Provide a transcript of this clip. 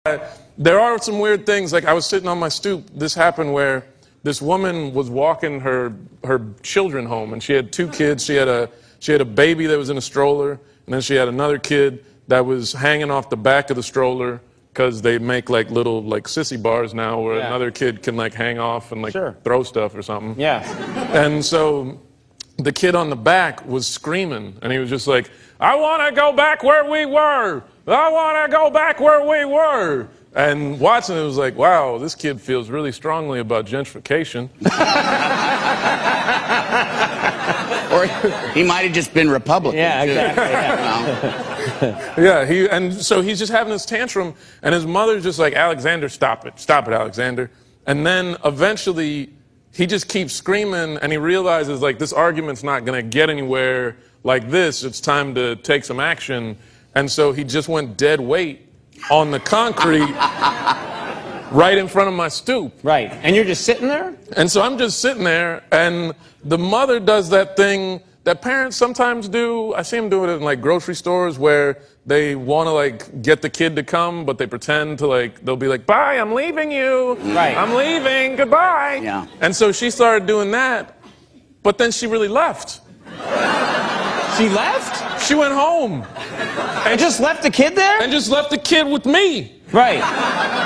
There are some weird things. Like, I was sitting on my stoop. This happened where this woman was walking her children home, and she had two kids. She had a baby that was in a stroller, and then she had another kid that was hanging off the back of the stroller because they make like little sissy bars now where another kid can like hang off and like throw stuff or something. Yeah. And so the kid on the back was screaming, and he was just like, "I want to go back where we were. I want to go back where we were." And watching it was like, wow, this kid feels really strongly about gentrification. Or he might have just been Republican. Yeah, exactly. Yeah, and so he's just having this tantrum, and his mother's just like, "Alexander, stop it, Alexander." And then eventually he just keeps screaming, and he realizes like this argument's not going to get anywhere like this. It's time to take some action. And so he just went dead weight on the concrete right in front of my stoop. Right. And you're just sitting there? And so I'm just sitting there, and the mother does that thing that parents sometimes do. I see them do it in like grocery stores where they want to like get the kid to come, but they pretend to like, they'll be like, "Bye, I'm leaving you. Right. I'm leaving, goodbye." Yeah. And so she started doing that, but then she really left. She left? She went home. And just left the kid there? And just left the kid with me. Right.